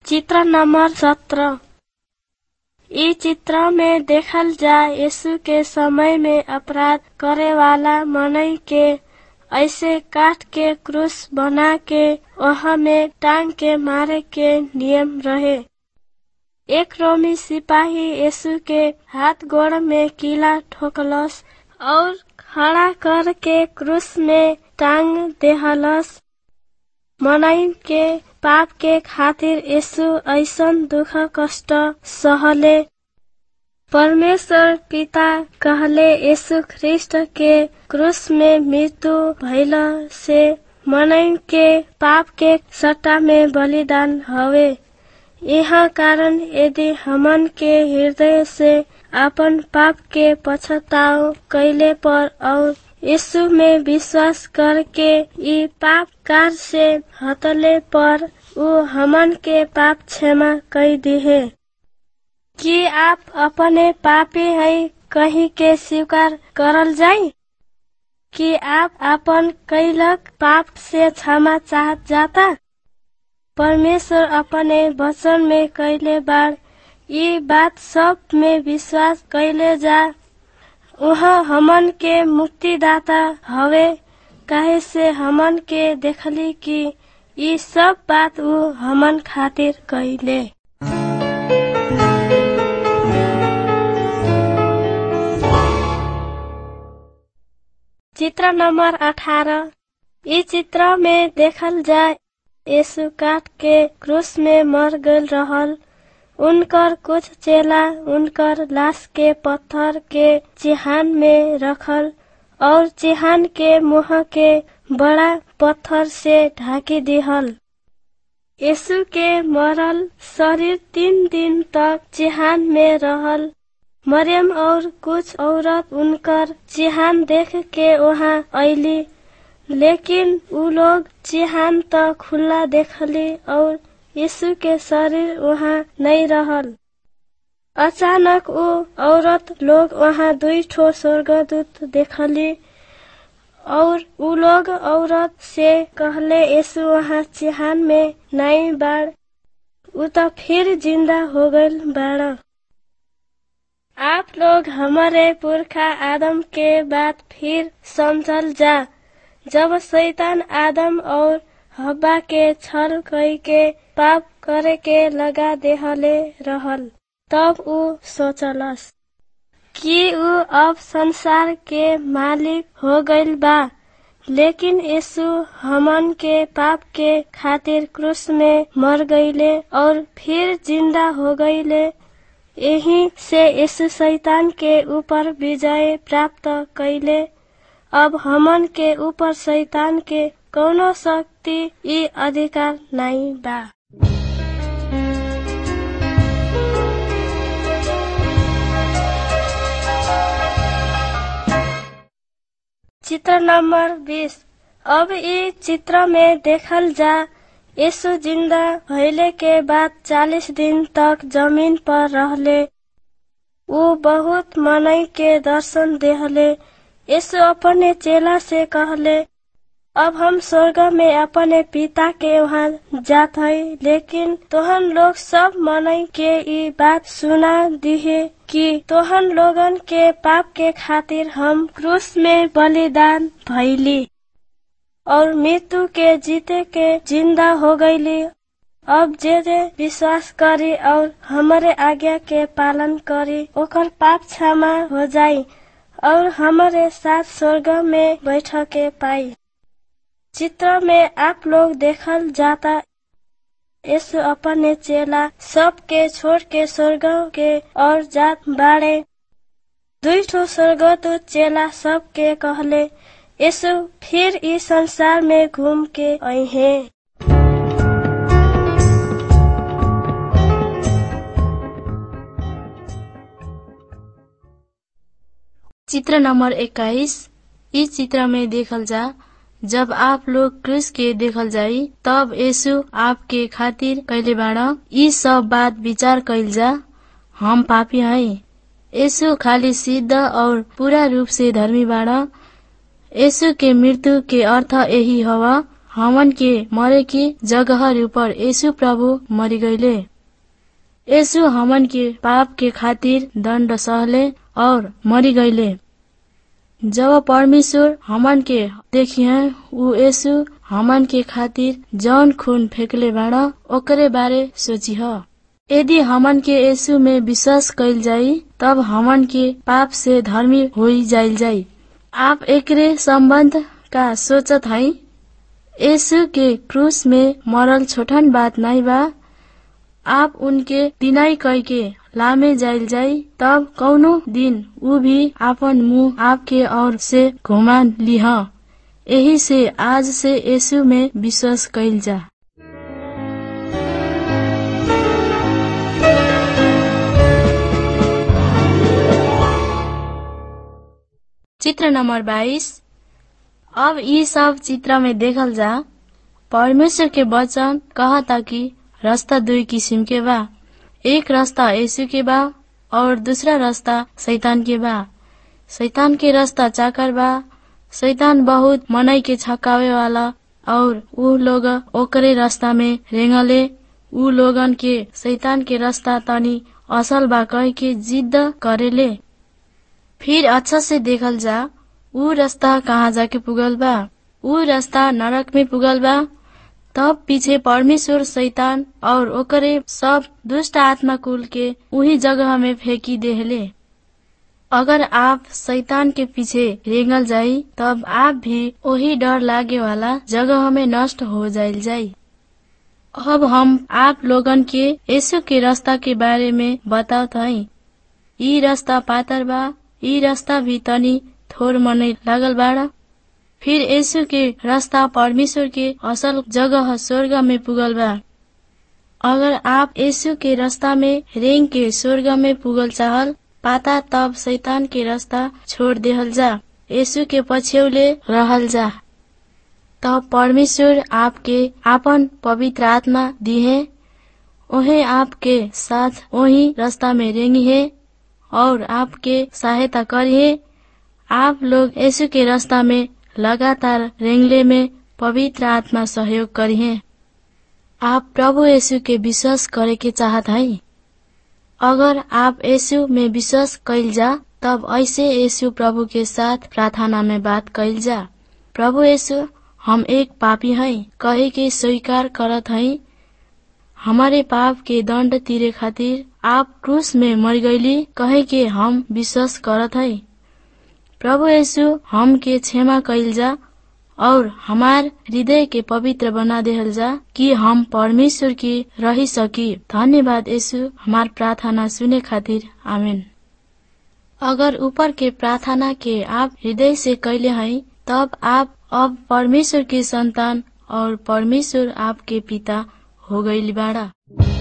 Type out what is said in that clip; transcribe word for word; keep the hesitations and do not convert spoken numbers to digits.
चित्र नंबर सत्रह। इस चित्र में देखल जाए यीशु के समय में अपराध करे वाला मनई के ऐसे काट के क्रूस बना के वहाँ में टांग के मारे के नियम रहे। एक रोमी सिपाही यीशु के हाथ गोड़ में कीला ठोकलस और खड़ा करके क्रूस में टांग देहलस। मनई के पाप के खातिर यीशु ऐसन दुख कष्ट सहले। परमेश्वर पिता कहले यीशु ख्रिस्ट के क्रूस में मृत्यु भइल से मनई के पाप के सट्टा में बलिदान हवे। यह कारण यदि हमन के हृदय से अपन पाप के पछताव कैले पर और यीशु में विश्वास करके ई पाप कार से हटले पर वो हमन के पाप क्षमा कर दिहे। कि आप अपने पापी है कहीं के स्वीकार करल जाई? कि आप अपन कैलक पाप से क्षमा चाहत जाता? परमेश्वर अपने वचन में कैले बार ये बात सब में विश्वास कैले जा। वह हमन के मुक्तिदाता हवे, काहे से हमन के देखली कि ये सब बात वो हमन खातिर कैले। चित्र नंबर अठारह। इस चित्र में देखल जाए यीशु काट के क्रूस में मर गल रहल। उनकर कुछ चेला उनकर लाश के पत्थर के चिहान में रखल और चिहान के मुंह के बड़ा पत्थर से ढाकी दिहल। यीशु के मरल शरीर तीन दिन तक चिहान में रहल। मरियम और कुछ औरत उनकर चिहान देख के वहाँ अइली, लेकिन उ लोग चिहान तो खुला देखली और यीशु के शरीर वहाँ नहीं रहल। अचानक वो औरत लोग वहाँ दुई ठो स्वर्गदूत देखली और उ लोग औरत से कहले यीशु वहाँ चिहान में नहीं बाड़, उ तो फिर जिंदा हो गइल बाड़। आप लोग हमारे पुरखा आदम के बात फिर समझल जा। जब शैतान आदम और हव्वा के छल कई के पाप करे के लगा देहले रहल, तब उ सोचलस कि उ अब संसार के मालिक हो गइल बा। लेकिन यीशु हमन के पाप के खातिर क्रूस में मर गइले और फिर जिंदा हो गइले। यही से यीशु शैतान के ऊपर विजय प्राप्त कैले। अब हमन के ऊपर शैतान के कौनो शक्ति ई अधिकार नहीं बा। चित्र नंबर बीस। अब ई चित्र में देखल जा यीशु जिंदा भइले के बाद चालीस दिन तक जमीन पर रहले। वो बहुत मनई के दर्शन देहले। यीशु अपने चेला से कहले, अब हम स्वर्ग में अपने पिता के वहाँ जात हई, लेकिन तोहन लोग सब मनई के ई बात सुना दिहे कि तोहन लोगन के पाप के खातिर हम क्रूस में बलिदान भइली और मृत्यु के जीते के जिंदा हो गईली। अब जे जे विश्वास करी और हमारे आज्ञा के पालन करी ओकर पाप क्षमा हो जाई और हमारे साथ स्वर्ग में बैठ के पाई। चित्र में आप लोग देखल जाता यीशु अपने चेला सब के छोड़ के स्वर्ग के और जात बाड़े। दुई ठो स्वर्गदूत चेला सब के कहले यीशु फिर इस संसार में घूम के आई है। चित्र नंबर इक्कीस। इस चित्र में देखल जा जब आप लोग क्रूस के देखल जाई तब यीशु आपके खातिर कैले बाड़ा। ई सब बात विचार कैल जा। हम पापी हई। यीशु खाली सिद्ध और पूरा रूप से धर्मी बाड़ा। यीशु के मृत्यु के अर्थ यही हवा हमन के मरे की जगह ऊपर यीशु प्रभु मरी गईले। यीशु हमन के पाप के खातिर दंड सहले और मरी गईले। जब परमेश्वर हमन के देखिए ऊ यीशु हमन के खातिर जौन खून फेंकले बाड़ा ओकरे बारे सोची ह। यदि हमन के यीशु में विश्वास कइल जाई तब हमन के पाप से धर्मी होई जाइल जाई। आप एकरे संबंध का सोचत हई? यीशु के क्रूस में मरल छोटन बात नहीं बा। आप उनके दिनाई कह के लामे जाइल जाई तब कौनो दिन ऊ भी आपन मुंह आपके और से घुमा लिह। यही से आज से यीशु में विश्वास कइल जा। चित्र नंबर बाईस। अब ये सब चित्र में देखल जा परमेश्वर के वचन कहता कि रास्ता दुई किसिम के बा। एक रास्ता यीशु के बा और दूसरा रास्ता शैतान के बा। शैतान के रास्ता चाकर बा। शैतान बहुत मनई के छकावे वाला और ऊ लोग ओकरे रास्ता में रेंगले। ऊ लोगन के शैतान के रास्ता तनी असल बा कह के जिद्द करेले। फिर अच्छा से देखल जा ऊ रास्ता कहाँ जाके पुगल बा। ऊ रास्ता नरक में पुगल बा। तब पीछे परमेश्वर शैतान और ओकरे सब दुष्ट आत्मा कुल के उही जगह में फेंकी देहले। अगर आप शैतान के पीछे रेंगल जाई तब आप भी वही डर लागे वाला जगह में नष्ट हो जाइल जाई। अब हम आप लोगन के यीशु के रास्ता के बारे में बतावत हई। ई रास्ता पातर बा। ई रास्ता भी तनी थोर मने लागल बाड़ा। फिर यीशु के रास्ता परमेश्वर के असल जगह स्वर्ग में पुगल बा। अगर आप यीशु के रास्ता में रेंग के स्वर्ग में पुगल चाहल पाता तब शैतान के रास्ता छोड़ देहल जा। यीशु के पछ्यौले रहल जा। तब परमेश्वर आपके आपन पवित्र आत्मा दिहे। ओहे आपके साथ वही रास्ता में रेंगी है और आपके सहायता करिए। आप लोग यीशु के रास्ता में लगातार रेंगले में पवित्र आत्मा सहयोग करिए। आप प्रभु यीशु के विश्वास करे के चाहत हई? अगर आप यीशु में विश्वास कइल जा तब ऐसे यीशु प्रभु के साथ प्रार्थना में बात कइल जा। प्रभु यीशु, हम एक पापी हई कहे के स्वीकार करत हई। हमारे पाप के दंड तीरे खातिर आप क्रूस में मर गईली कहे के हम विश्वास करत हई। प्रभु यीशु हम के क्षमा कइल जा और हमार हृदय के पवित्र बना देहल जा कि हम परमेश्वर की रही सकी। धन्यवाद यीशु हमार प्रार्थना सुने खातिर। आमीन। अगर ऊपर के प्रार्थना के आप हृदय से कैले हई तब आप अब परमेश्वर के संतान और परमेश्वर आपके पिता हो गइल बाड़ा।